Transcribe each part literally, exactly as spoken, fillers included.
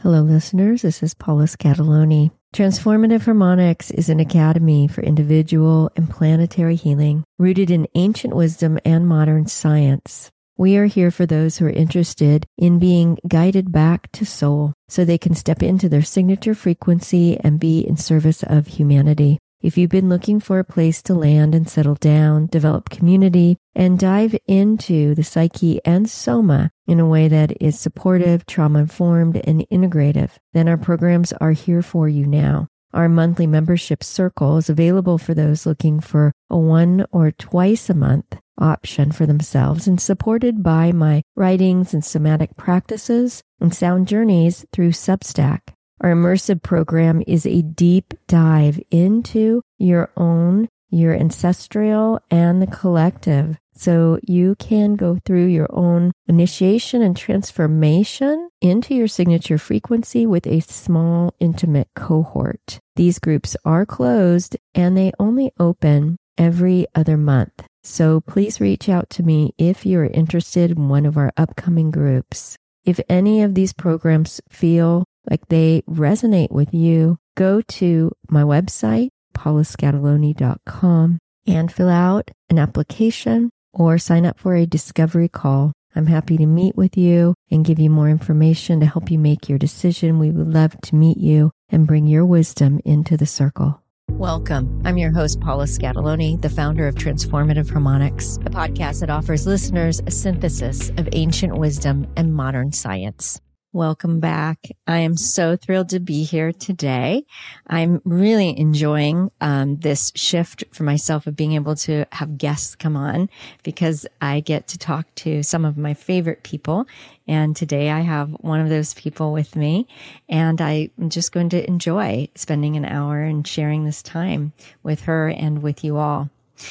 Hello, listeners. This is Paula Scatoloni. Transformative Harmonics is an academy for individual and planetary healing rooted in ancient wisdom and modern science. We are here for those who are interested in being guided back to soul so they can step into their signature frequency and be in service of humanity. If you've been looking for a place to land and settle down, develop community, and dive into the psyche and soma in a way that is supportive, trauma-informed, and integrative, then our programs are here for you now. Our monthly membership circle is available for those looking for a one or twice a month option for themselves and supported by my writings and somatic practices and sound journeys through Substack. Our immersive program is a deep dive into your own, your ancestral, and the collective. So you can go through your own initiation and transformation into your signature frequency with a small, intimate cohort. These groups are closed and they only open every other month. So please reach out to me if you're interested in one of our upcoming groups. If any of these programs feel like they resonate with you, go to my website, paula scatoloni dot com, and fill out an application or sign up for a discovery call. I'm happy to meet with you and give you more information to help you make your decision. We would love to meet you and bring your wisdom into the circle. Welcome. I'm your host, Paula Scatoloni, the founder of Transformative Harmonics, a podcast that offers listeners a synthesis of ancient wisdom and modern science. Welcome back. I am so thrilled to be here today. I'm really enjoying um, this shift for myself of being able to have guests come on because I get to talk to some of my favorite people. And today I have one of those people with me, and I'm just going to enjoy spending an hour and sharing this time with her and with you all.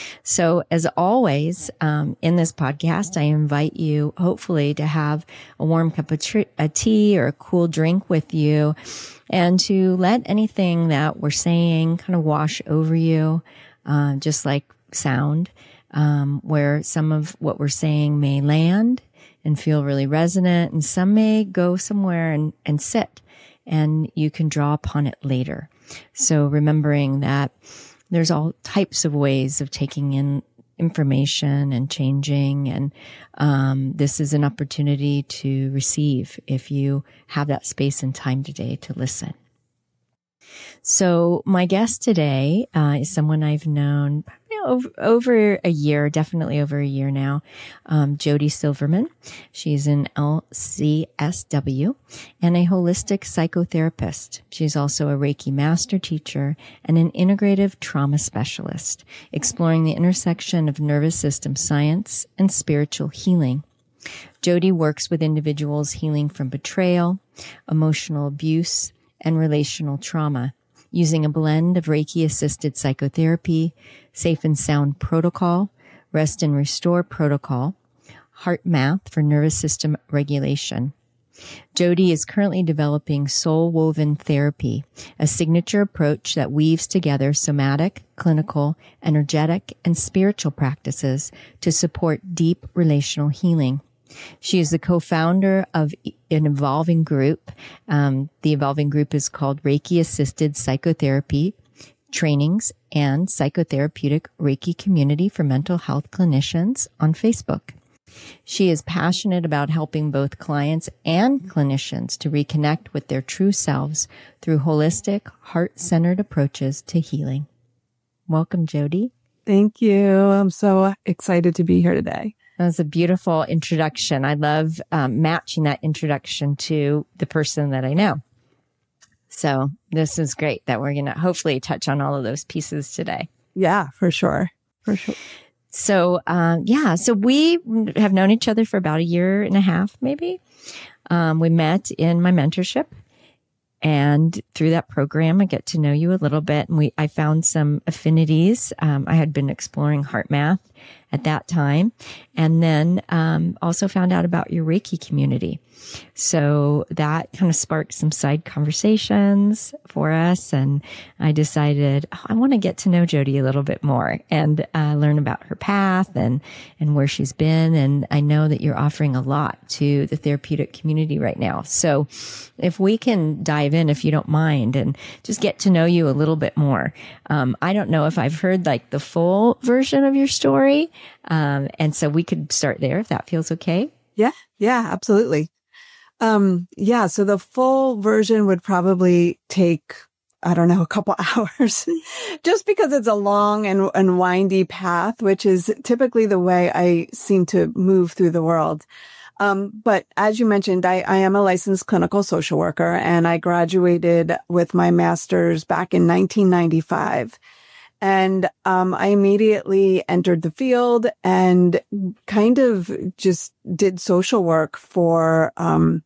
So as always, um, in this podcast, I invite you hopefully to have a warm cup of tr- a tea or a cool drink with you and to let anything that we're saying kind of wash over you, uh, just like sound, um, where some of what we're saying may land and feel really resonant, and some may go somewhere and, and sit, and you can draw upon it later. So remembering that there's all types of ways of taking in information and changing. And um, this is an opportunity to receive if you have that space and time today to listen. So my guest today uh, is someone I've known you know, over, over a year, definitely over a year now, um, Jody Silverman. She's an L C S W and a holistic psychotherapist. She's also a Reiki master teacher and an integrative trauma specialist, exploring the intersection of nervous system science and spiritual healing. Jody works with individuals healing from betrayal, emotional abuse, and relational trauma, using a blend of Reiki-assisted psychotherapy, safe and sound protocol, rest and restore protocol, heart math for nervous system regulation. Jody is currently developing soul woven therapy, a signature approach that weaves together somatic, clinical, energetic, and spiritual practices to support deep relational healing. She is the co-founder of an evolving group. Um, the evolving group is called Reiki Assisted Psychotherapy Trainings and Psychotherapeutic Reiki Community for Mental Health Clinicians on Facebook. She is passionate about helping both clients and clinicians to reconnect with their true selves through holistic, heart-centered approaches to healing. Welcome, Jody. Thank you. I'm so excited to be here today. That was a beautiful introduction. I love um, matching that introduction to the person that I know. So this is great that we're going to hopefully touch on all of those pieces today. Yeah, for sure. For sure. So, um, yeah, so we have known each other for about a year and a half, maybe. Um, we met in my mentorship. And through that program, I get to know you a little bit. And we, I found some affinities. Um, I had been exploring heart math at that time. And then, um, also found out about your Reiki community. So that kind of sparked some side conversations for us. And I decided, oh, I want to get to know Jody a little bit more and uh, learn about her path and, and where she's been. And I know that you're offering a lot to the therapeutic community right now. So if we can dive in, if you don't mind, and just get to know you a little bit more. Um, I don't know if I've heard like the full version of your story. Um, and so we could start there if that feels okay. Yeah. Yeah, absolutely. Um, yeah. So the full version would probably take, I don't know, a couple hours just because it's a long and, and windy path, which is typically the way I seem to move through the world. Um, but as you mentioned, I, I am a licensed clinical social worker, and I graduated with my master's back in nineteen ninety-five. And, um, I immediately entered the field and kind of just did social work for, um,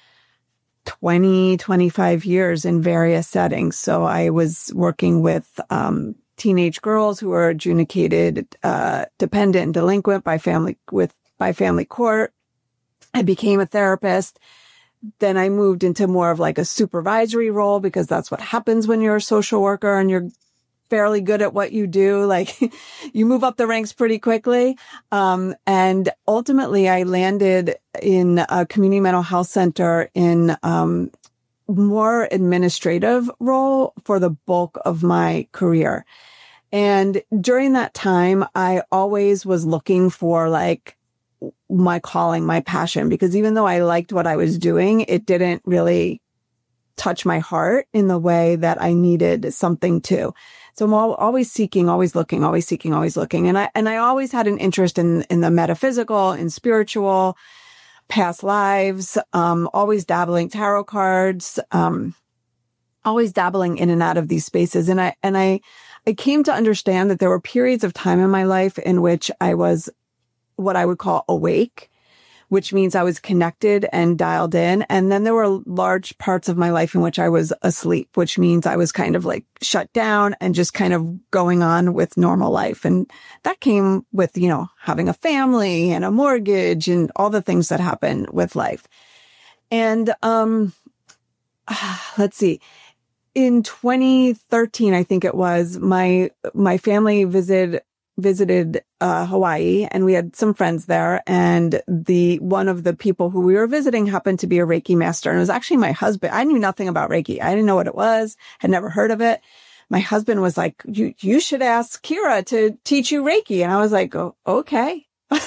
twenty, twenty-five years in various settings. So I was working with, um, teenage girls who were adjudicated, uh, dependent and delinquent by family, with, by family court. I became a therapist. Then I moved into more of like a supervisory role, because that's what happens when you're a social worker and you're fairly good at what you do. Like you move up the ranks pretty quickly. Um, and ultimately I landed in a community mental health center in, um, more administrative role for the bulk of my career. And during that time, I always was looking for like my calling, my passion, because even though I liked what I was doing, it didn't really touch my heart in the way that I needed something to. So I'm always seeking, always looking, always seeking, always looking. And I, and I always had an interest in, in the metaphysical, in spiritual, past lives, um, always dabbling tarot cards, um, always dabbling in and out of these spaces. And I, and I, I came to understand that there were periods of time in my life in which I was what I would call awake, which means I was connected and dialed in. And then there were large parts of my life in which I was asleep, which means I was kind of like shut down and just kind of going on with normal life. And that came with, you know, having a family and a mortgage and all the things that happen with life. And, um, let's see. In twenty thirteen, I think it was, my, my family visited visited uh Hawaii, and we had some friends there, and the one of the people who we were visiting happened to be a Reiki master, and it was actually my husband. I knew nothing about Reiki. I didn't know what it was, had never heard of it. My husband was like, you you should ask Kira to teach you Reiki. And I was like, oh, okay.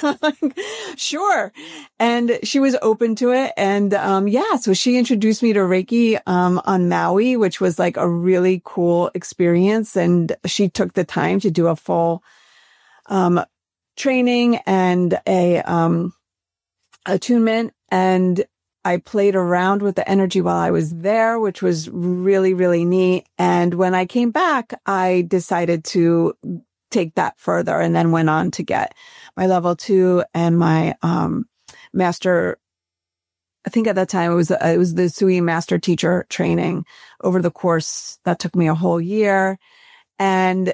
Sure. And she was open to it. And, um, yeah, so she introduced me to Reiki, um, on Maui, which was like a really cool experience. And she took the time to do a full um, training and a, um, attunement. And I played around with the energy while I was there, which was really, really neat. And when I came back, I decided to take that further, and then went on to get my level two and my, um, master. I think at that time it was, uh, it was the Sui master teacher training over the course that took me a whole year. And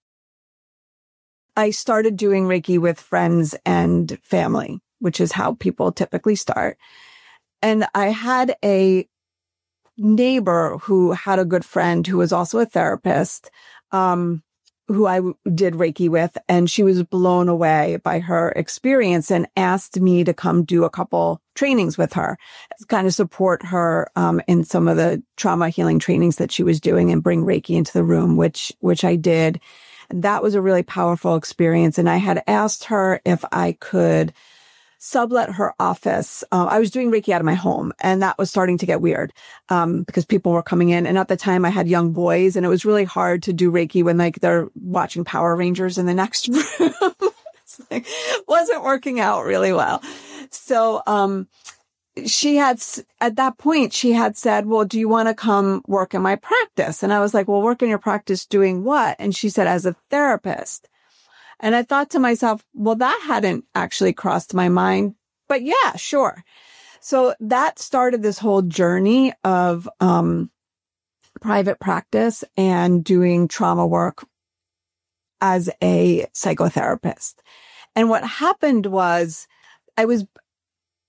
I started doing Reiki with friends and family, which is how people typically start. And I had a neighbor who had a good friend who was also a therapist, um, who I w- did Reiki with, and she was blown away by her experience and asked me to come do a couple trainings with her, to kind of support her, um, in some of the trauma healing trainings that she was doing and bring Reiki into the room, which, which I did. And that was a really powerful experience. And I had asked her if I could sublet her office. Uh, I was doing Reiki out of my home, and that was starting to get weird, um, because people were coming in. And at the time I had young boys, and it was really hard to do Reiki when like they're watching Power Rangers in the next room. It's like, wasn't working out really well. So, um, she had, at that point, she had said, well, do you want to come work in my practice? And I was like, well, work in your practice doing what? And she said, as a therapist. And I thought to myself, well, that hadn't actually crossed my mind, but yeah, sure. So that started this whole journey of, um, private practice and doing trauma work as a psychotherapist. And what happened was I was,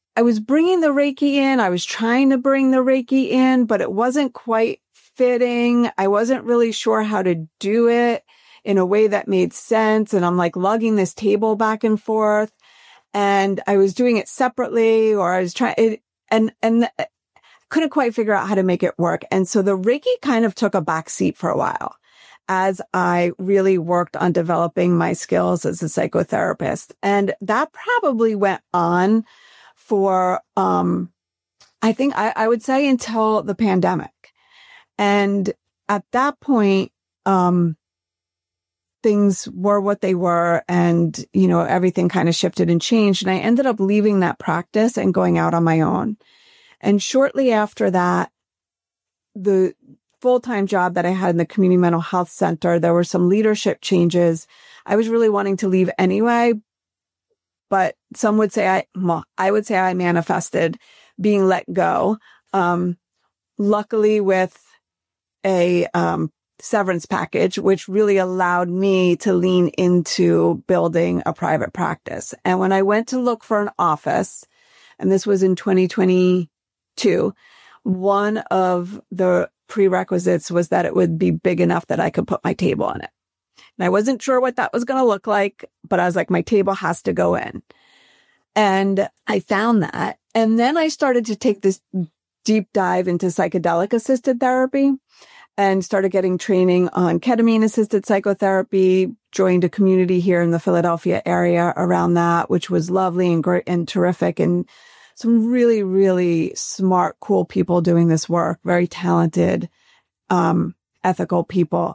I was bringing the Reiki in. I was trying to bring the Reiki in, but it wasn't quite fitting. I wasn't really sure how to do it in a way that made sense. And I'm like lugging this table back and forth, and I was doing it separately, or I was trying it and, and couldn't quite figure out how to make it work. And so the Reiki kind of took a back seat for a while as I really worked on developing my skills as a psychotherapist. And that probably went on for, um, I think I, I would say until the pandemic. And at that point, um, things were what they were, and, you know, everything kind of shifted and changed. And I ended up leaving that practice and going out on my own. And shortly after that, the full-time job that I had in the community mental health center, there were some leadership changes. I was really wanting to leave anyway, but some would say I, well, I would say I manifested being let go. Um, luckily with a, um, severance package, which really allowed me to lean into building a private practice. And when I went to look for an office, and this was in twenty twenty-two, one of the prerequisites was that it would be big enough that I could put my table on it. And I wasn't sure what that was going to look like, but I was like, my table has to go in. And I found that. And then I started to take this deep dive into psychedelic assisted therapy and started getting training on ketamine assisted psychotherapy, joined a community here in the Philadelphia area around that, which was lovely and great and terrific. And some really, really smart, cool people doing this work, very talented, um, ethical people.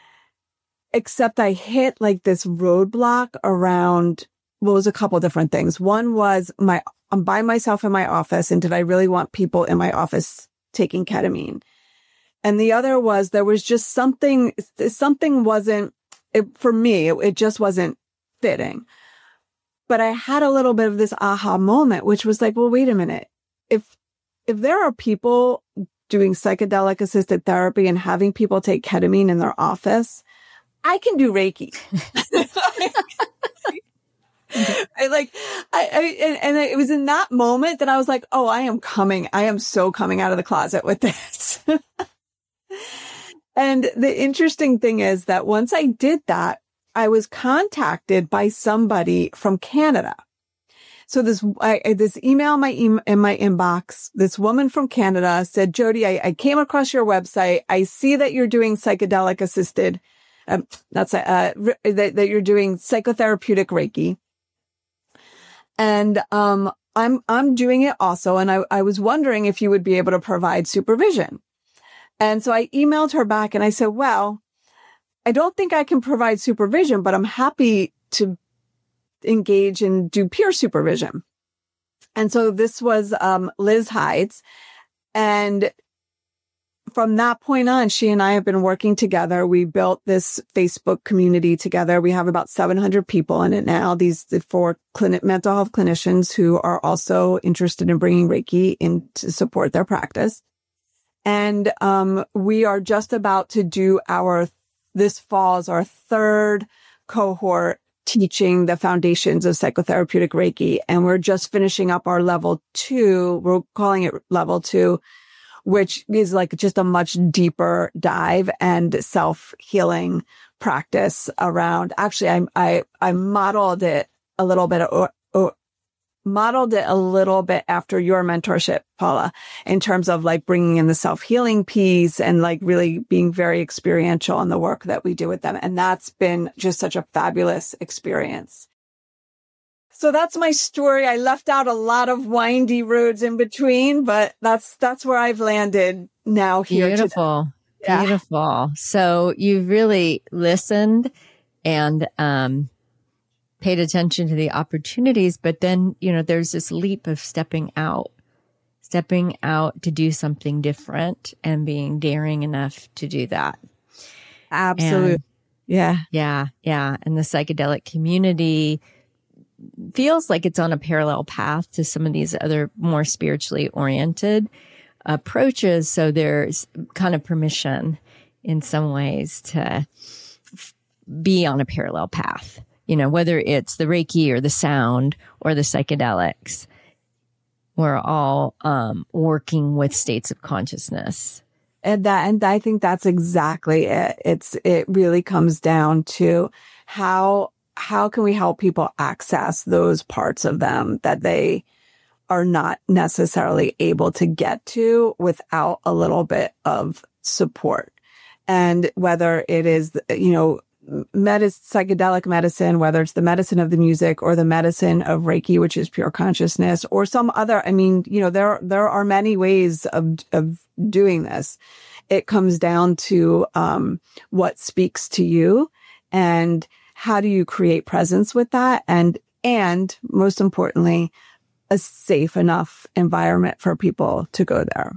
Except I hit like this roadblock around, well, it was a couple different things. One was my, I'm by myself in my office, and did I really want people in my office taking ketamine? And the other was there was just something, something wasn't, it, for me, it, it just wasn't fitting. But I had a little bit of this aha moment, which was like, well, wait a minute. If, if there are people doing psychedelic assisted therapy and having people take ketamine in their office, I can do Reiki. I like, I, I and, and it was in that moment that I was like, oh, I am coming. I am so coming out of the closet with this. And the interesting thing is that once I did that, I was contacted by somebody from Canada. So this, I, this email in my, in my inbox, this woman from Canada said, Jody, I, I came across your website. I see that you're doing psychedelic assisted, um, that's, uh, that, that you're doing psychotherapeutic Reiki. And, um, I'm, I'm doing it also. And I, I was wondering if you would be able to provide supervision. And so I emailed her back and I said, well, I don't think I can provide supervision, but I'm happy to engage and do peer supervision. And so this was um, Liz Hides. And from that point on, she and I have been working together. We built this Facebook community together. We have about seven hundred people in it now. These the four clinic, mental health clinicians who are also interested in bringing Reiki in to support their practice. And um, we are just about to do our, this fall's our third cohort teaching the foundations of psychotherapeutic Reiki. And we're just finishing up our level two. We're calling it level two, which is like just a much deeper dive and self-healing practice around. Actually, I, I, I modeled it a little bit, or, or modeled it a little bit after your mentorship, Paula, in terms of like bringing in the self-healing piece and like really being very experiential in the work that we do with them. And that's been just such a fabulous experience. So that's my story. I left out a lot of windy roads in between, but that's, that's where I've landed now here. Beautiful. Today. Yeah. Beautiful. So you've really listened and, um, paid attention to the opportunities, but then, you know, there's this leap of stepping out, stepping out to do something different and being daring enough to do that. Absolutely. And, yeah. Yeah. Yeah. And the psychedelic community feels like it's on a parallel path to some of these other more spiritually oriented approaches. So there's kind of permission in some ways to be on a parallel path. You know, whether it's the Reiki or the sound or the psychedelics, we're all um, working with states of consciousness. And that, and I think that's exactly it. It's, it really comes down to how, how can we help people access those parts of them that they are not necessarily able to get to without a little bit of support. And whether it is, you know, medicine, psychedelic medicine, whether it's the medicine of the music or the medicine of Reiki, which is pure consciousness, or some other, I mean, you know, there, there are many ways of, of doing this. It comes down to, um, what speaks to you and how do you create presence with that? And, and most importantly, a safe enough environment for people to go there.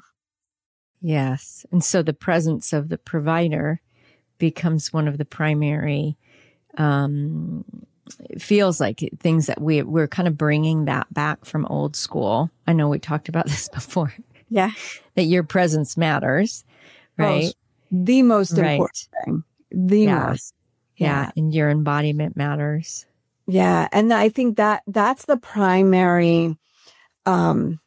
Yes. And so the presence of the provider becomes one of the primary, um, it feels like things that we, we're kind of bringing that back from old school. I know we talked about this before. Yeah. That your presence matters, right? Oh, the most right. important thing. The yeah. most. Yeah. yeah. And your embodiment matters. Yeah. And I think that that's the primary, um,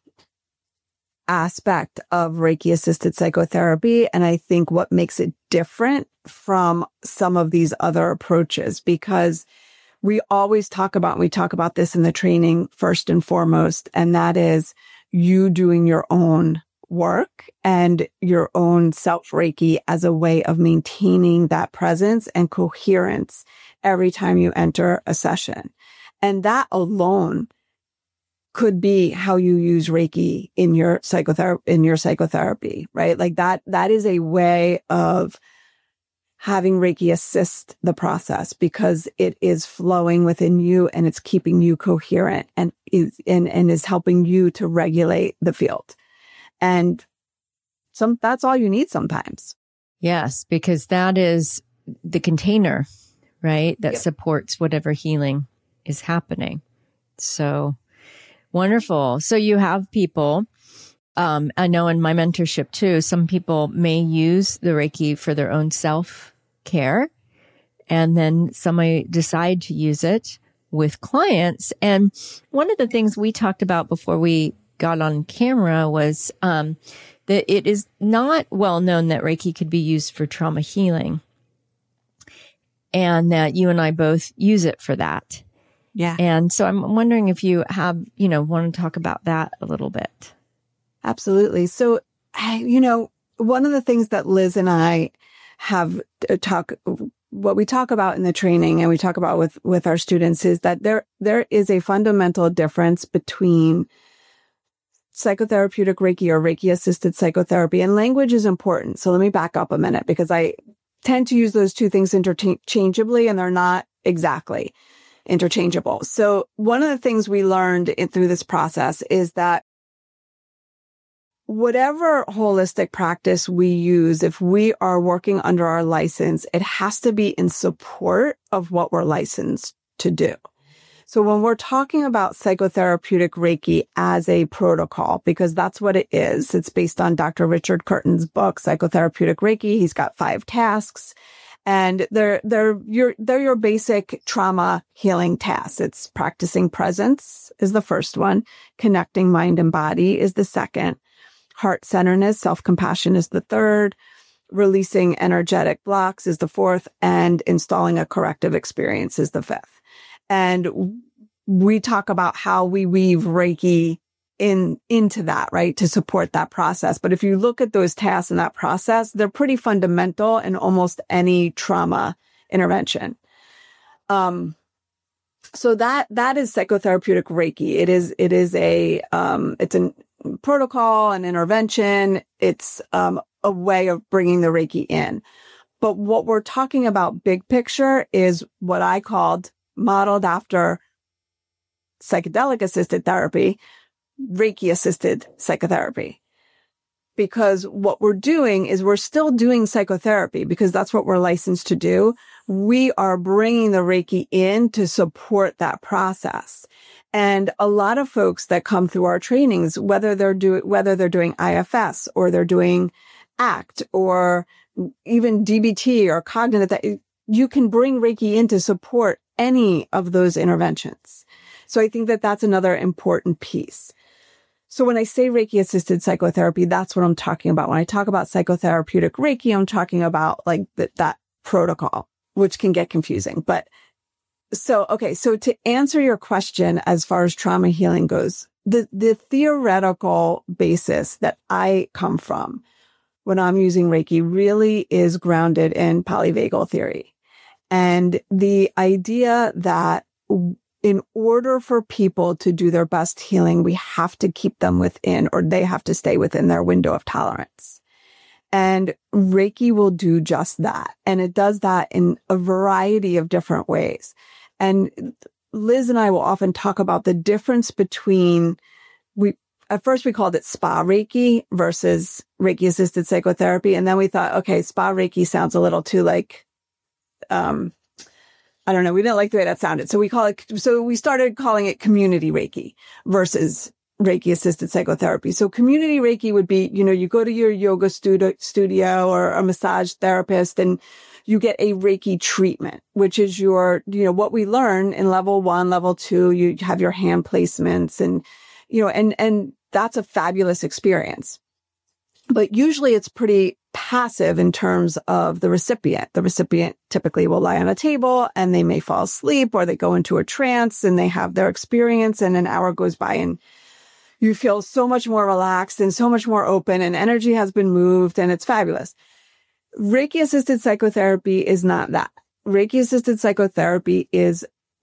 aspect of Reiki assisted psychotherapy. And I think what makes it different from some of these other approaches, because we always talk about, we talk about this in the training first and foremost, and that is you doing your own work and your own self Reiki as a way of maintaining that presence and coherence every time you enter a session. And that alone could be how you use Reiki in your psychotherapy, in your psychotherapy, right? Like that, that is a way of having Reiki assist the process because it is flowing within you and it's keeping you coherent and is, and, and is helping you to regulate the field. And some, that's all you need sometimes. Yes, because that is the container, right? That Yep. supports whatever healing is happening. So wonderful. So you have people, um, I know in my mentorship too, some people may use the Reiki for their own self-care, and then some may decide to use it with clients. And one of the things we talked about before we got on camera was um, that it is not well known that Reiki could be used for trauma healing, and that you and I both use it for that. Yeah. And so I'm wondering if you have, you know, want to talk about that a little bit. Absolutely. So, you know, one of the things that Liz and I have talk, what we talk about in the training and we talk about with, with our students is that there, there is a fundamental difference between psychotherapeutic Reiki or Reiki assisted psychotherapy, and language is important. So let me back up a minute because I tend to use those two things interchangeably and they're not exactly interchangeable. So one of the things we learned in, through this process is that whatever holistic practice we use, if we are working under our license, it has to be in support of what we're licensed to do. So when we're talking about psychotherapeutic Reiki as a protocol, because that's what it is, it's based on Doctor Richard Curtin's book, Psychotherapeutic Reiki. He's got five tasks. And they're, they're your, they're your basic trauma healing tasks. It's practicing presence is the first one. Connecting mind and body is the second. Heart centeredness, self-compassion is the third. Releasing energetic blocks is the fourth. And installing a corrective experience is the fifth. And we talk about how we weave Reiki in, into that, right? To support that process. But if you look at those tasks in that process, they're pretty fundamental in almost any trauma intervention. Um, so that, that is psychotherapeutic Reiki. It is, it is a, um, it's a protocol, an intervention. It's, um, a way of bringing the Reiki in. But what we're talking about big picture is what I called modeled after psychedelic assisted therapy, Reiki assisted psychotherapy. Because what we're doing is we're still doing psychotherapy because that's what we're licensed to do. We are bringing the Reiki in to support that process. And a lot of folks that come through our trainings, whether they're doing, whether they're doing I F S or they're doing ACT or even D B T or cognitive, that you can bring Reiki in to support any of those interventions. So I think that that's another important piece. So when I say Reiki assisted psychotherapy, that's what I'm talking about. When I talk about psychotherapeutic Reiki, I'm talking about like th- that protocol, which can get confusing. But so, okay. So to answer your question, as far as trauma healing goes, the, the theoretical basis that I come from when I'm using Reiki really is grounded in polyvagal theory. And the idea that in order for people to do their best healing, we have to keep them within, or they have to stay within their window of tolerance. And Reiki will do just that. And it does that in a variety of different ways. And Liz and I will often talk about the difference between, we, at first we called it spa Reiki versus Reiki assisted psychotherapy. And then we thought, okay, spa Reiki sounds a little too like, um, I don't know. We didn't like the way that sounded. So we call it, so we started calling it community Reiki versus Reiki assisted psychotherapy. So community Reiki would be, you know, you go to your yoga studio, studio or a massage therapist and you get a Reiki treatment, which is your, you know, what we learn in level one, level two, you have your hand placements and, you know, and, and that's a fabulous experience. But usually it's pretty passive in terms of the recipient. The recipient typically will lie on a table and they may fall asleep or they go into a trance and they have their experience and an hour goes by and you feel so much more relaxed and so much more open and energy has been moved and it's fabulous. Reiki assisted psychotherapy is not that. Reiki assisted psychotherapy is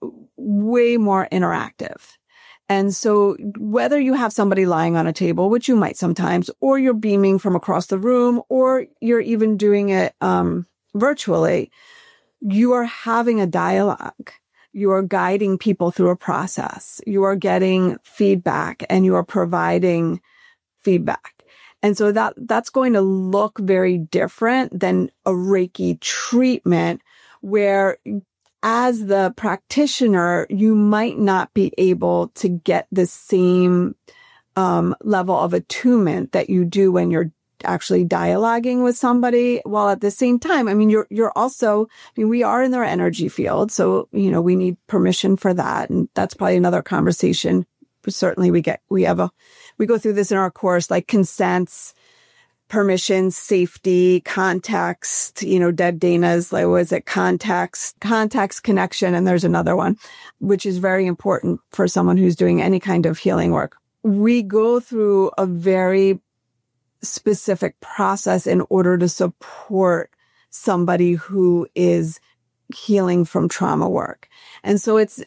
way more interactive. And so whether you have somebody lying on a table, which you might sometimes, or you're beaming from across the room, or you're even doing it um, virtually, you are having a dialogue. You are guiding people through a process. You are getting feedback and you are providing feedback. And so that that's going to look very different than a Reiki treatment where as the practitioner, you might not be able to get the same um, level of attunement that you do when you're actually dialoguing with somebody, while at the same time, I mean, you're you're also, I mean, we are in their energy field, so, you know, we need permission for that. And that's probably another conversation. But certainly we get, we have a, we go through this in our course, like consents, permission, safety, context, you know, Deb Dana's, like, was it context, context, connection. And there's another one, which is very important for someone who's doing any kind of healing work. We go through a very specific process in order to support somebody who is healing from trauma work. And so it's,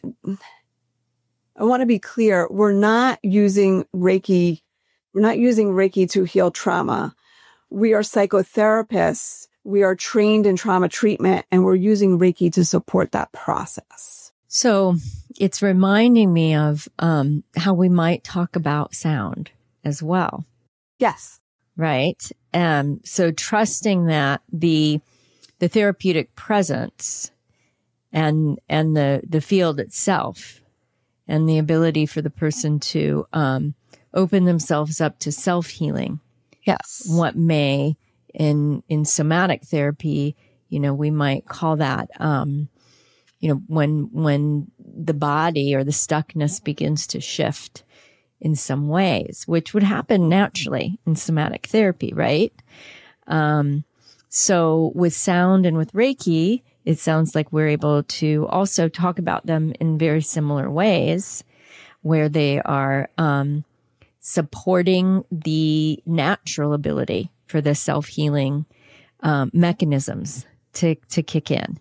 I want to be clear, we're not using Reiki, we're not using Reiki to heal trauma. We are psychotherapists. We are trained in trauma treatment, and we're using Reiki to support that process. So it's reminding me of um, how we might talk about sound as well. Yes. Right. Um, so trusting that the the therapeutic presence and and the the field itself and the ability for the person to um, open themselves up to self-healing. Yes. What may in in somatic therapy, you know, we might call that um, you know, when when the body or the stuckness begins to shift in some ways, which would happen naturally in somatic therapy, right? Um, so with sound and with Reiki, it sounds like we're able to also talk about them in very similar ways, where they are um, supporting the natural ability for the self-healing um, mechanisms to to kick in.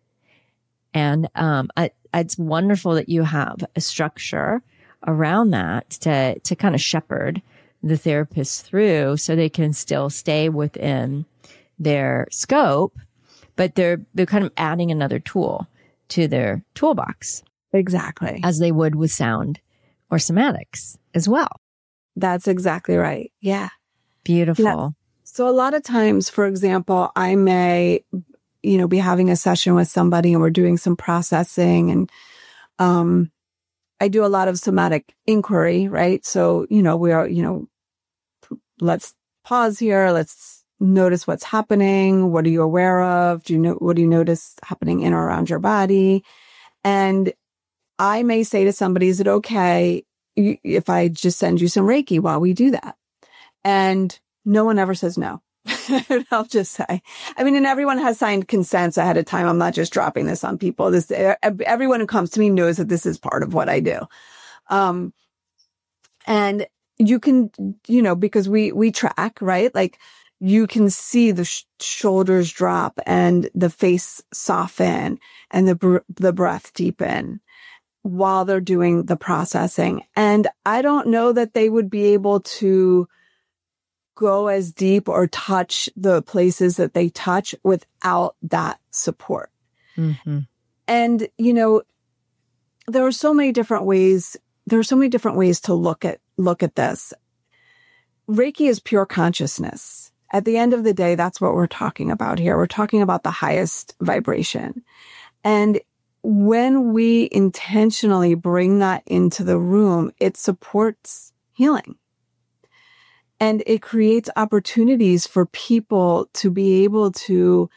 And um, I, it's wonderful that you have a structure around that to, to kind of shepherd the therapists through so they can still stay within their scope, but they're, they're kind of adding another tool to their toolbox. Exactly. As they would with sound or somatics as well. That's exactly right. Yeah. Beautiful. Yeah. So a lot of times, for example, I may, you know, be having a session with somebody and we're doing some processing and, um, I do a lot of somatic inquiry, right? So, you know, we are, you know, let's pause here. Let's notice what's happening. What are you aware of? Do you know, what do you notice happening in or around your body? And I may say to somebody, is it okay if I just send you some Reiki while we do that? And no one ever says no. I'll just say, I mean, and everyone has signed consents ahead of time. I'm not just dropping this on people. This, everyone who comes to me knows that this is part of what I do. Um, and you can, you know, because we, we track, right? Like you can see the sh- shoulders drop and the face soften and the, br- the breath deepen while they're doing the processing. And I don't know that they would be able to go as deep or touch the places that they touch without that support. Mm-hmm. And, you know, there are so many different ways, there are so many different ways to look at, look at this. Reiki is pure consciousness. At the end of the day, that's what we're talking about here. We're talking about the highest vibration. And when we intentionally bring that into the room, it supports healing. And it creates opportunities for people to be able to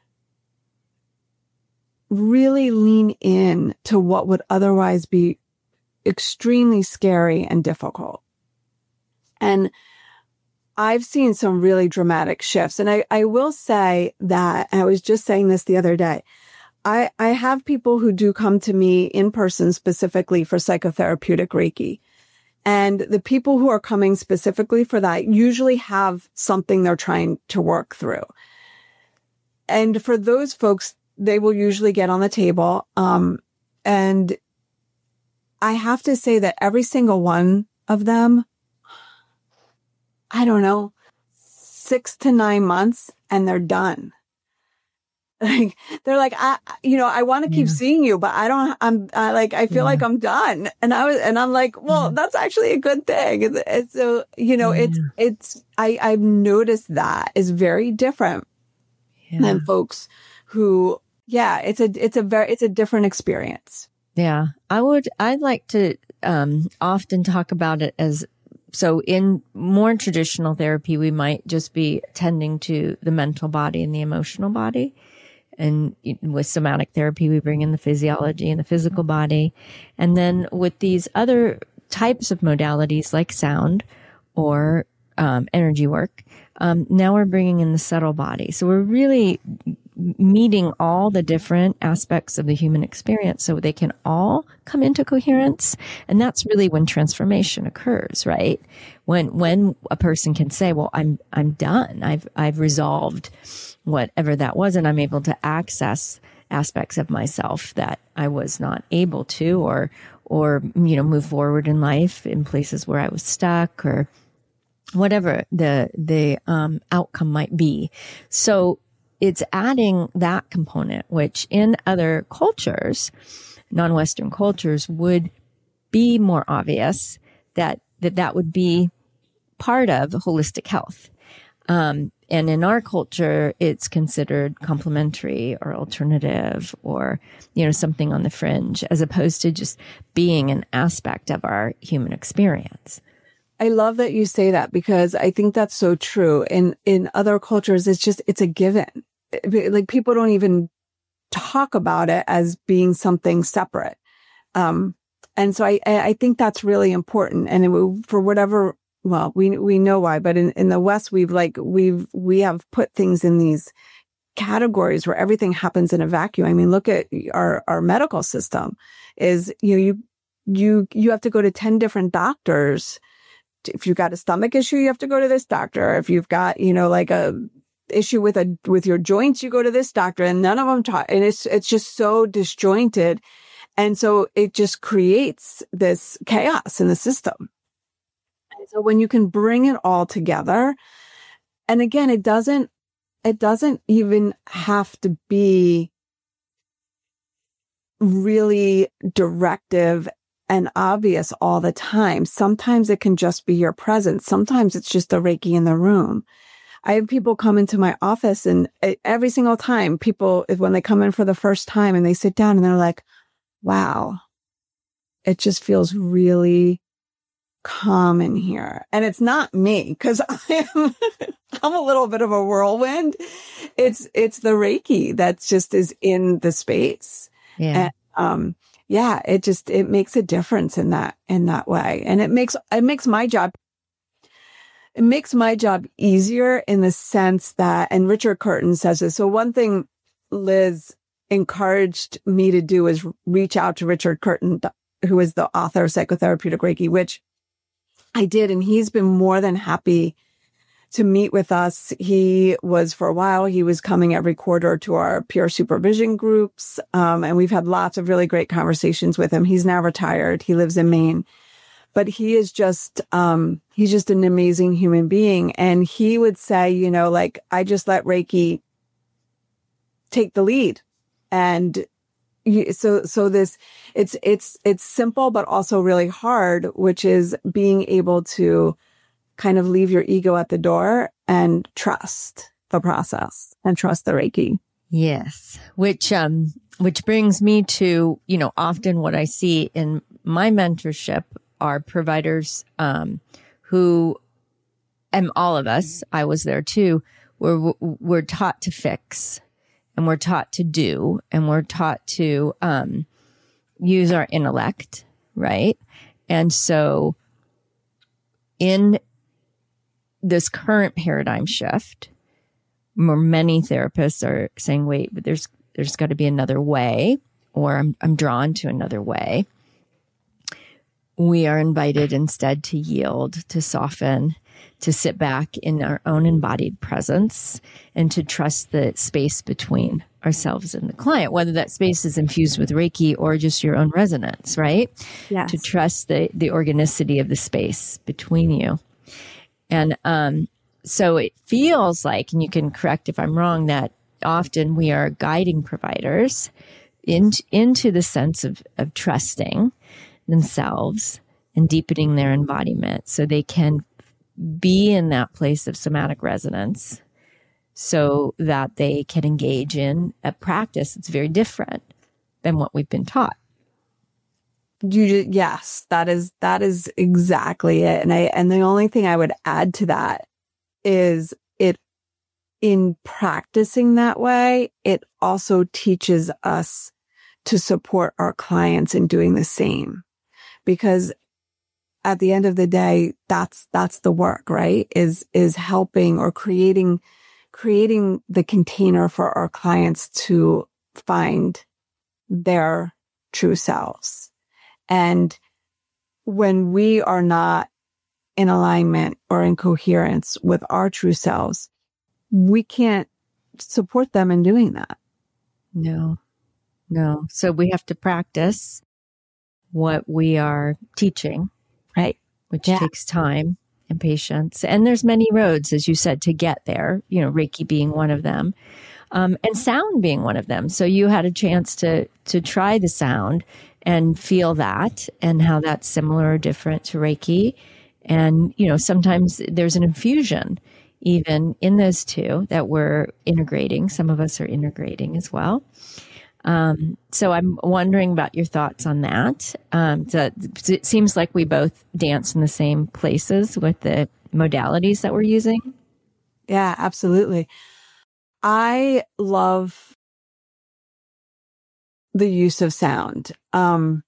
really lean in to what would otherwise be extremely scary and difficult. And I've seen some really dramatic shifts. And I, I will say that, and I was just saying this the other day, I, I have people who do come to me in person specifically for psychotherapeutic Reiki. And the people who are coming specifically for that usually have something they're trying to work through. And for those folks, they will usually get on the table. Um, and I have to say that every single one of them, I don't know, six to nine months and they're done. Like, they're like, I, you know, I want to keep yeah. seeing you, but I don't, I'm I, like, I feel yeah. like I'm done. And I was, and I'm like, well, yeah. that's actually a good thing. And, and so, you know, yeah. it's, it's, I, I've noticed that is very different yeah. than folks who, yeah, it's a, it's a very, it's a different experience. Yeah. I would, I'd like to, um, often talk about it as, so in more traditional therapy, we might just be tending to the mental body and the emotional body. And with somatic therapy, we bring in the physiology and the physical body. And then with these other types of modalities like sound or um, energy work, um, now we're bringing in the subtle body. So we're really meeting all the different aspects of the human experience so they can all come into coherence. And that's really when transformation occurs, right? When, when a person can say, well, I'm, I'm done. I've, I've resolved whatever that was, and I'm able to access aspects of myself that I was not able to, or, or, you know, move forward in life in places where I was stuck, or whatever the, the, um, outcome might be. So it's adding that component, which in other cultures, non-Western cultures, would be more obvious that, that that would be part of holistic health. Um, and in our culture, it's considered complementary or alternative or, you know, something on the fringe, as opposed to just being an aspect of our human experience. I love that you say that, because I think that's so true. In, in other cultures, it's just, it's a given. Like, people don't even talk about it as being something separate. Um, and so I, I think that's really important. And it, for whatever, well, we, we know why, but in, in the West, we've like, we've, we have put things in these categories where everything happens in a vacuum. I mean, look at our, our medical system is, you know, you, you, you have to go to ten different doctors. If you've got a stomach issue, you have to go to this doctor. If you've got, you know, like a issue with a, with your joints, you go to this doctor, and none of them talk. And it's, it's just so disjointed. And so it just creates this chaos in the system. And so when you can bring it all together, and again, it doesn't, it doesn't even have to be really directive and obvious all the time. Sometimes it can just be your presence. Sometimes it's just the Reiki in the room. I have people come into my office, and every single time people, when they come in for the first time and they sit down and they're like, wow, it just feels really calm in here. And it's not me, because I am, I'm a little bit of a whirlwind. It's, it's the Reiki that's just is in the space. Yeah. And, um, yeah, it just, it makes a difference in that, in that way. And it makes, it makes my job, it makes my job easier in the sense that, and Richard Curtin says this. So one thing Liz encouraged me to do is reach out to Richard Curtin, who is the author of Psychotherapeutic Reiki, which I did. And he's been more than happy to meet with us. He was, for a while, he was coming every quarter to our peer supervision groups. Um, and we've had lots of really great conversations with him. He's now retired. He lives in Maine, but he is just, um, he's just an amazing human being. And he would say, you know, like, I just let Reiki take the lead. And so, so this, it's, it's, it's simple, but also really hard, which is being able to kind of leave your ego at the door and trust the process and trust the Reiki. Yes. Which, um, which brings me to, you know, often what I see in my mentorship are providers, um, who, and all of us, I was there too, were, were taught to fix, and we're taught to do, and we're taught to, um, use our intellect, right? And so in this current paradigm shift, where many therapists are saying, wait, but there's, there's got to be another way, or I'm, I'm drawn to another way. We are invited instead to yield, to soften, to sit back in our own embodied presence, and to trust the space between ourselves and the client, whether that space is infused with Reiki or just your own resonance, right? Yes. To trust the, the organicity of the space between you. And um, so it feels like, and you can correct if I'm wrong, that often we are guiding providers in, into the sense of, of trusting themselves and deepening their embodiment so they can be in that place of somatic resonance so that they can engage in a practice that's very different than what we've been taught. You just, yes, that is, that is exactly it. And I, and the only thing I would add to that is it, in practicing that way, it also teaches us to support our clients in doing the same. Because at the end of the day, that's, that's the work, right? Is, is helping or creating, creating the container for our clients to find their true selves. And when we are not in alignment or in coherence with our true selves, we can't support them in doing that. No, no. So we have to practice what we are teaching, right? Which yeah. takes time and patience. And there's many roads, as you said, to get there, you know, Reiki being one of them, um, and sound being one of them. So you had a chance to, to try the sound and feel that and how that's similar or different to Reiki. And, you know, sometimes there's an infusion even in those two that we're integrating. Some of us are integrating as well. Um, so I'm wondering about your thoughts on that. Um, so it seems like we both dance in the same places with the modalities that we're using. Yeah, absolutely. I love the use of sound. Um,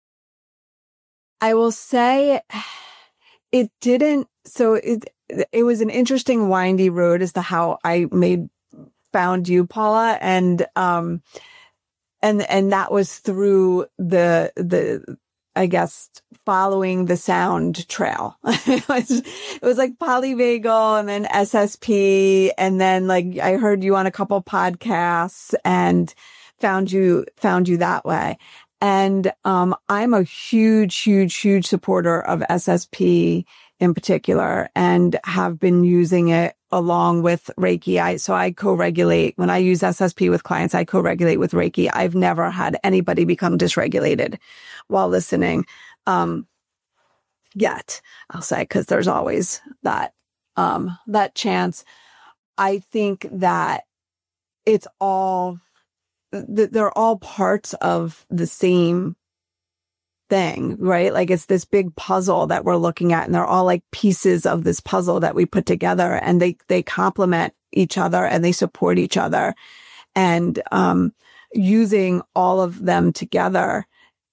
I will say it didn't, so it, it was an interesting windy road as to how I made, found you, Paula. And, um, And, and that was through the, the, I guess, following the sound trail. it was, it was like polyvagal and then S S P. And then like I heard you on a couple podcasts and found you, found you that way. And, um, I'm a huge, huge, huge supporter of S S P in particular and have been using it along with Reiki. I, so I co-regulate when I use S S P with clients, I co-regulate with Reiki. I've never had anybody become dysregulated while listening. Um, yet I'll say, cause there's always that, um, that chance. I think that it's all, th- they're all parts of the same thing, right? Like it's this big puzzle that we're looking at and they're all like pieces of this puzzle that we put together and they, they complement each other and they support each other. And, um, using all of them together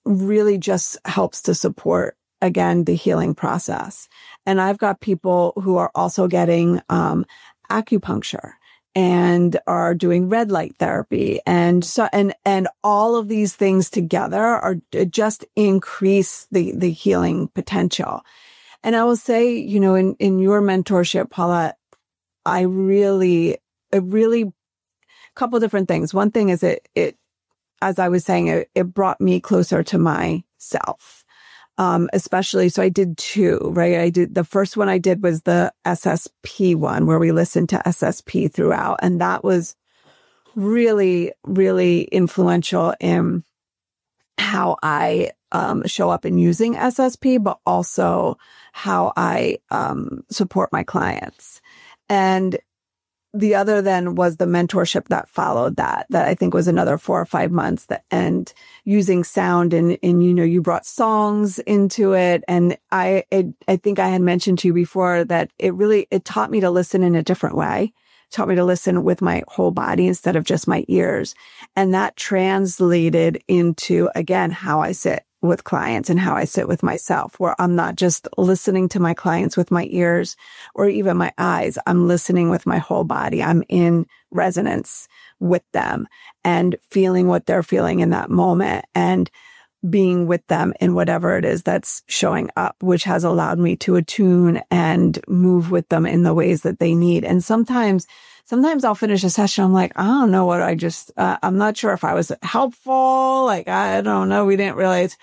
really just helps to support, again, the healing process. And I've got people who are also getting um, acupuncture and are doing red light therapy. And so, and, and all of these things together are just increase the, the healing potential. And I will say, you know, in, in your mentorship, Paula, I really, it really, a couple different things. One thing is it, it, as I was saying, it, it brought me closer to myself. Um, especially, so I did two, right? I did, the first one I did was the S S P one, where we listened to S S P throughout. And that was really, really influential in how I, um, show up in using S S P, but also how I, um, support my clients. And the other then was the mentorship that followed that, that I think was another four or five months that, and using sound and, and, you know, you brought songs into it. And I, it, I think I had mentioned to you before that it really, it taught me to listen in a different way, it taught me to listen with my whole body instead of just my ears. And that translated into, again, how I sit with clients and how I sit with myself, where I'm not just listening to my clients with my ears or even my eyes. I'm listening with my whole body. I'm in resonance with them and feeling what they're feeling in that moment and being with them in whatever it is that's showing up, which has allowed me to attune and move with them in the ways that they need. And sometimes Sometimes I'll finish a session. I'm like, I don't know what I just, uh, I'm not sure if I was helpful. Like, I don't know. We didn't realize,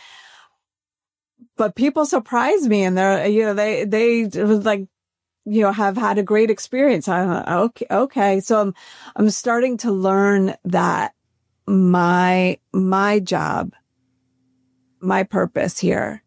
but people surprise me and they're, you know, they, they it was like, you know, have had a great experience. I'm like, okay. Okay. So I'm, I'm starting to learn that my, my job, my purpose here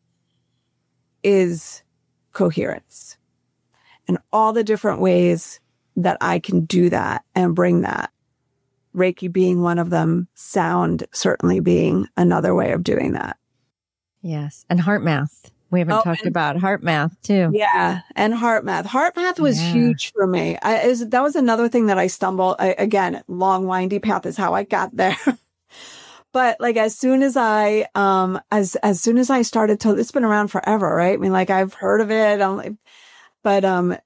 is coherence and all the different ways that I can do that and bring that. Reiki being one of them, sound certainly being another way of doing that. Yes. And heart math. We haven't oh, talked and, about heart math too. Yeah. And heart math. Heart math was yeah. huge for me. I, is, that was another thing that I stumbled. I, again, long, windy path is how I got there. But like, as soon as I, um, as, as soon as I started to, it's been around forever, right? I mean, like I've heard of it. I'm like, but, um,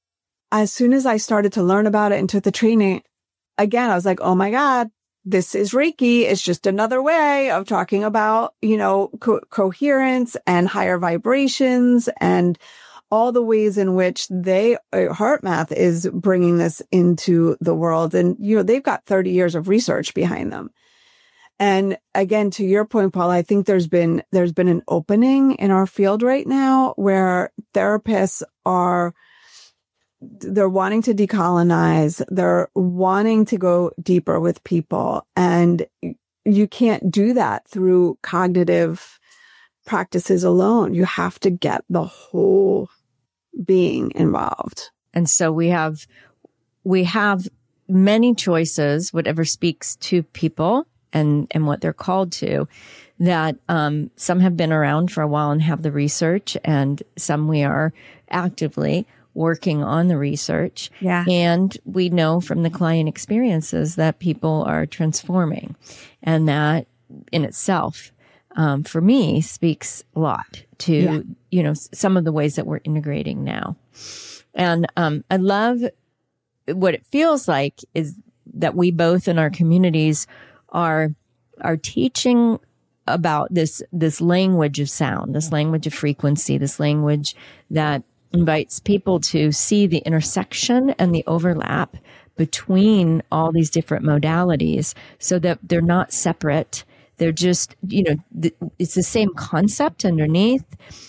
as soon as I started to learn about it and took the training, again, I was like, oh my God, this is Reiki. It's just another way of talking about, you know, co- coherence and higher vibrations and all the ways in which they, uh, Heart Math is bringing this into the world. And, you know, they've got thirty years of research behind them. And again, to your point, Paul, I think there's been, there's been an opening in our field right now where therapists are they're wanting to decolonize. They're wanting to go deeper with people. And you can't do that through cognitive practices alone. You have to get the whole being involved. And so we have, we have many choices, whatever speaks to people and, and what they're called to, that, um, some have been around for a while and have the research, and some we are actively working on the research. Yeah. And we know from the client experiences that people are transforming. And that in itself, um, for me, speaks a lot to, yeah. you know, some of the ways that we're integrating now. And, um, I love what it feels like is that we both in our communities are, are teaching about this, this language of sound, this language of frequency, this language that invites people to see the intersection and the overlap between all these different modalities so that they're not separate. They're just, you know, th- it's the same concept underneath.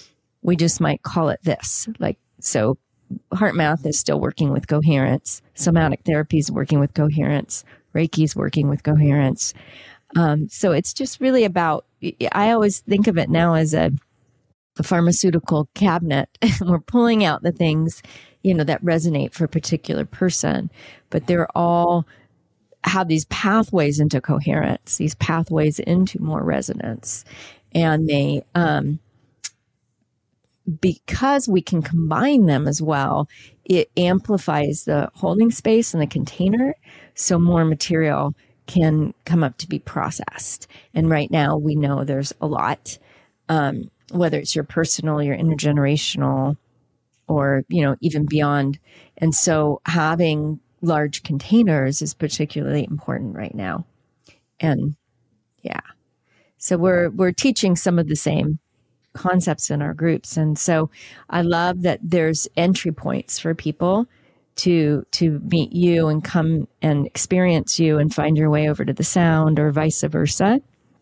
We just might call it this. Like, so Heart Math is still working with coherence. Somatic therapy is working with coherence. Reiki is working with coherence. Um, so it's just really about, I always think of it now as a a pharmaceutical cabinet. We're pulling out the things, you know, that resonate for a particular person, but they're all have these pathways into coherence, these pathways into more resonance. And they, um, because we can combine them as well, it amplifies the holding space and the container. So more material can come up to be processed. And right now we know there's a lot, um, whether it's your personal, your intergenerational, or, you know, even beyond. And so having large containers is particularly important right now. And yeah, so we're, we're teaching some of the same concepts in our groups. And so I love that there's entry points for people to, to meet you and come and experience you and find your way over to the sound, or vice versa.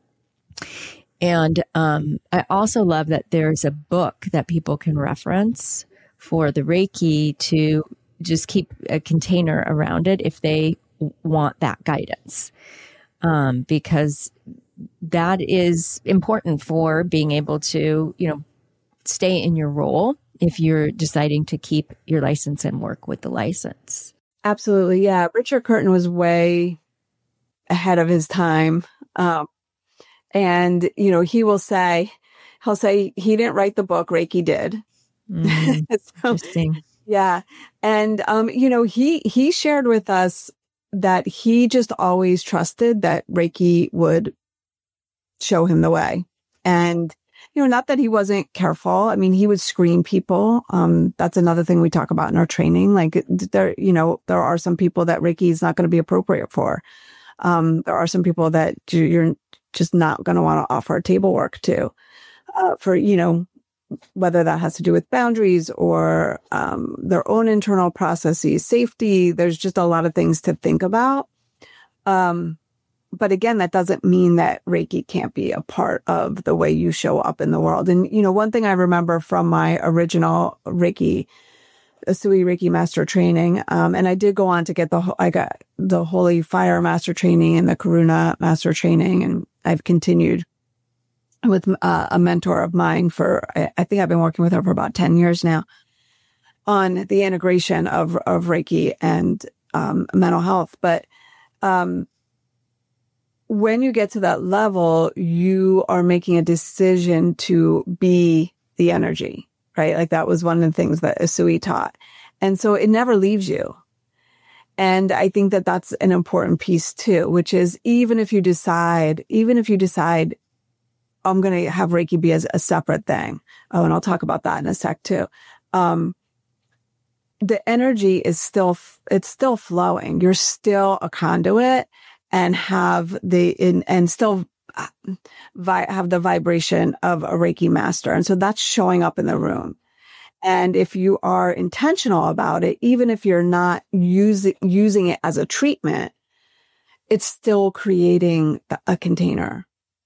And, um, I also love that there's a book that people can reference for the Reiki to just keep a container around it if they want that guidance. Um, because that is important for being able to, you know, stay in your role if you're deciding to keep your license and work with the license. Absolutely. Yeah. Richard Curtin was way ahead of his time. Um, and, you know, he will say, he'll say he didn't write the book, Reiki did. Mm, so, interesting. Yeah. And, um, you know, he, he shared with us that he just always trusted that Reiki would show him the way. And, you know, not that he wasn't careful. I mean, he would screen people. Um, that's another thing we talk about in our training. Like there, you know, there are some people that Reiki is not going to be appropriate for. Um, there are some people that you're just not going to want to offer table work to, uh, for, you know, whether that has to do with boundaries or, um, their own internal processes, safety. There's just a lot of things to think about. Um, But again, that doesn't mean that Reiki can't be a part of the way you show up in the world. And, you know, one thing I remember from my original Reiki, Usui Reiki Master training, um, and I did go on to get the, I got the Holy Fire Master training and the Karuna Master training. And I've continued with uh, a mentor of mine for, I, I think I've been working with her for about ten years now on the integration of, of Reiki and, um, mental health. But, um, when you get to that level, you are making a decision to be the energy, right? Like that was one of the things that Usui taught. And so it never leaves you. And I think that that's an important piece too, which is even if you decide, even if you decide, I'm going to have Reiki be as a separate thing. Oh, and I'll talk about that in a sec too. Um, the energy is still, it's still flowing. You're still a conduit. And have the in and still vi- have the vibration of a Reiki master, and so that's showing up in the room. And if you are intentional about it, even if you're not using using it as a treatment, it's still creating a container.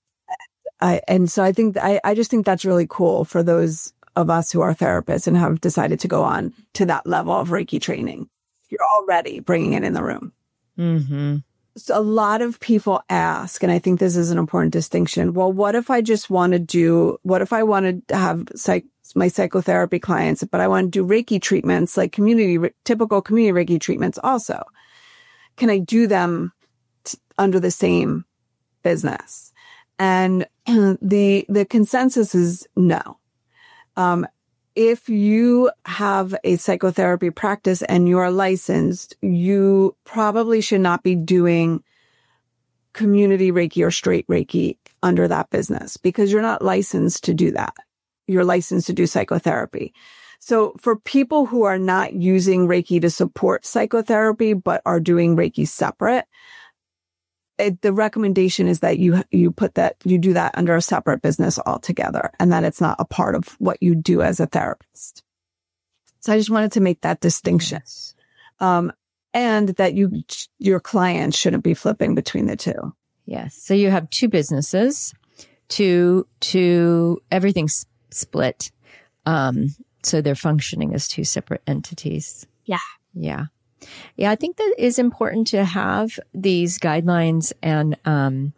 I, and so I think I, I just think that's really cool for those of us who are therapists and have decided to go on to that level of Reiki training. You're already bringing it in the room. Mm-hmm. So a lot of people ask, and I think this is an important distinction. Well, what if I just want to do, what if I wanted to have psych, my psychotherapy clients, but I want to do Reiki treatments, like community, typical community Reiki treatments also? Can I do them t- under the same business? And the, the consensus is no. Um, If you have a psychotherapy practice and you're licensed, you probably should not be doing community Reiki or straight Reiki under that business because you're not licensed to do that. You're licensed to do psychotherapy. So for people who are not using Reiki to support psychotherapy, but are doing Reiki separate, It, the recommendation is that you you put that you do that under a separate business altogether, and that it's not a part of what you do as a therapist. So I just wanted to make that distinction, Yes. um, and that you your clients shouldn't be flipping between the two. Yes. So you have two businesses, two two everything's split, um, so they're functioning as two separate entities. Yeah. Yeah. Yeah, I think that is important to have these guidelines and um,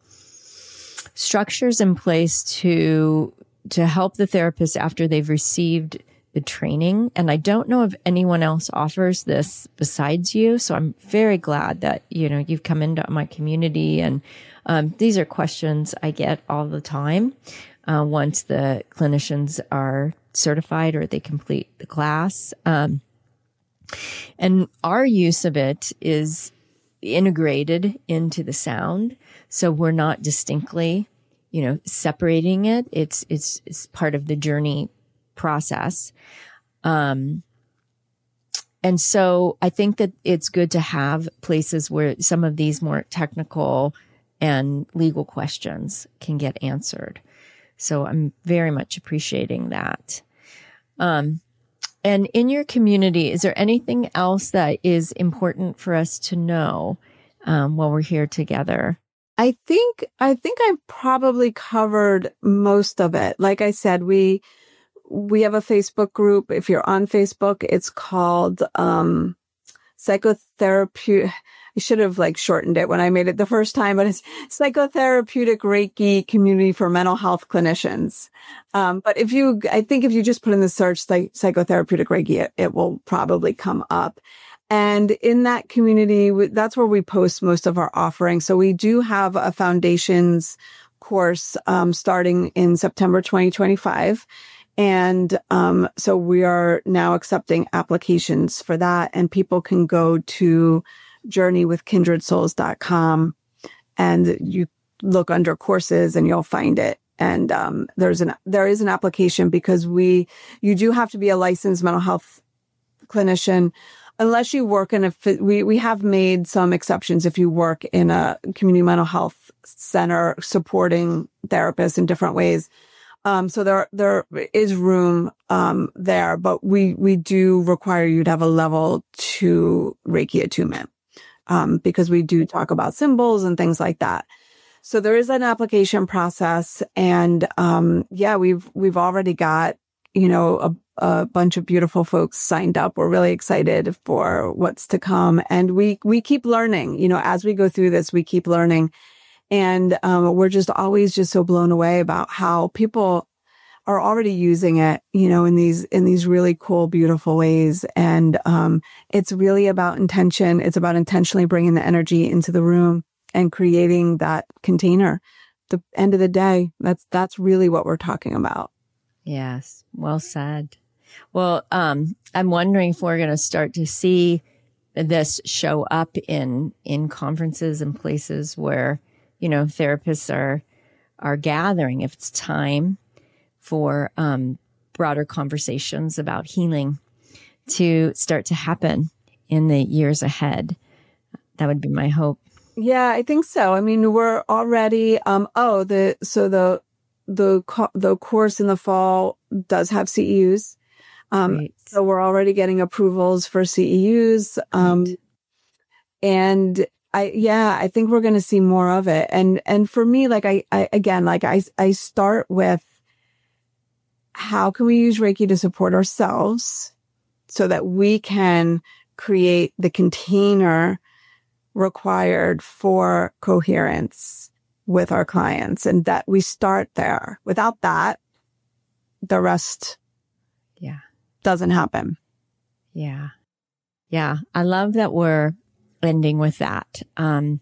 structures in place to to help the therapist after they've received the training. And I don't know if anyone else offers this besides you. So I'm very glad that, you know, you've come into my community. And um, these are questions I get all the time uh, once the clinicians are certified or they complete the class. Um, And our use of it is integrated into the sound. So we're not distinctly, you know, separating it. It's, it's, it's part of the journey process. Um, and so I think that it's good to have places where some of these more technical and legal questions can get answered. So I'm very much appreciating that. Um, and in your community, is there anything else that is important for us to know um, while we're here together? I think, I think I've probably covered most of it. Like I said, we, we have a Facebook group. If you're on Facebook, it's called, um, psychotherapy. I should have like shortened it when I made it the first time, but it's Psychotherapeutic Reiki Community for Mental Health Clinicians. Um, but if you, I think if you just put in the search like Psychotherapeutic Reiki, it, it will probably come up. And in that community, that's where we post most of our offerings. So we do have a foundations course, um, starting in September twenty twenty-five. And, um, so we are now accepting applications for that, and people can go to journey with kindred souls dot com and you look under courses and you'll find it. And, um, there's an, there is an application because we, you do have to be a licensed mental health clinician unless you work in a, we, we have made some exceptions if you work in a community mental health center supporting therapists in different ways. Um, so there, there is room, um, there, but we, we do require you to have a level two Reiki attunement, um, because we do talk about symbols and things like that. So there is an application process, and, um, yeah, we've, we've already got, you know, a, a bunch of beautiful folks signed up. We're really excited for what's to come. And we, we keep learning, you know, as we go through this, we keep learning. And, um, we're just always just so blown away about how people are already using it, you know, in these, in these really cool, beautiful ways. And, um, it's really about intention. It's about intentionally bringing the energy into the room and creating that container. The end of the day, that's, that's really what we're talking about. Yes. Well said. Well, um, I'm wondering if we're going to start to see this show up in, in conferences and places where, you know, therapists are, are gathering, if it's time for, um, broader conversations about healing to start to happen in the years ahead. That would be my hope. Yeah, I think so. I mean, we're already, um, oh, the, so the, the, the course in the fall does have C E Us. Um, Great. So we're already getting approvals for C E Us. Um, Great. and I, yeah, I think we're going to see more of it. And, and for me, like I, I, again, like I, I start with how can we use Reiki to support ourselves so that we can create the container required for coherence with our clients, and that we start there. Without that, the rest yeah, doesn't happen. Yeah. Yeah. I love that we're ending with that. Um,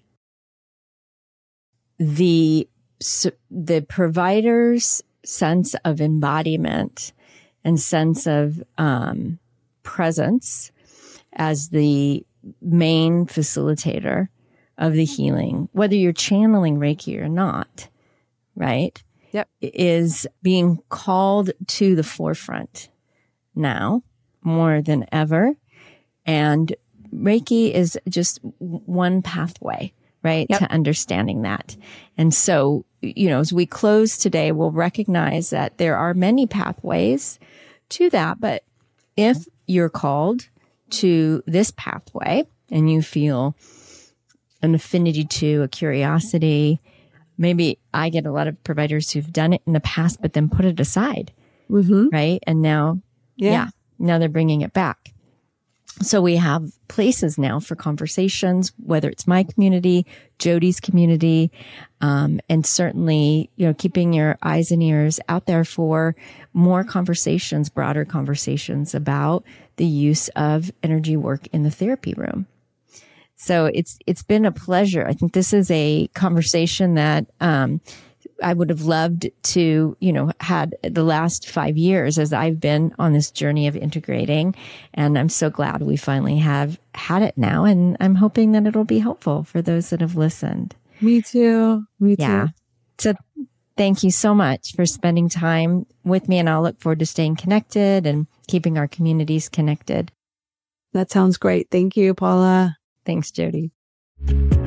the, the provider's sense of embodiment and sense of, um, presence as the main facilitator of the healing, whether you're channeling Reiki or not, right? Yep. Is being called to the forefront now more than ever. And Reiki is just one pathway, right? Yep. To understanding that. And so, you know, as we close today, we'll recognize that there are many pathways to that. But if you're called to this pathway and you feel an affinity to, a curiosity, maybe I get a lot of providers who've done it in the past, but then put it aside, Mm-hmm. right? And now, Yeah. yeah, now they're bringing it back. So we have places now for conversations, whether it's my community, Jody's community, um, and certainly, you know, keeping your eyes and ears out there for more conversations, broader conversations about the use of energy work in the therapy room. So it's, it's been a pleasure. I think this is a conversation that, um, I would have loved to, you know, had the last five years as I've been on this journey of integrating. And I'm so glad we finally have had it now. And I'm hoping that it'll be helpful for those that have listened. Me too. Me too. Yeah. So thank you so much for spending time with me. And I'll look forward to staying connected and keeping our communities connected. That sounds great. Thank you, Paula. Thanks, Jody.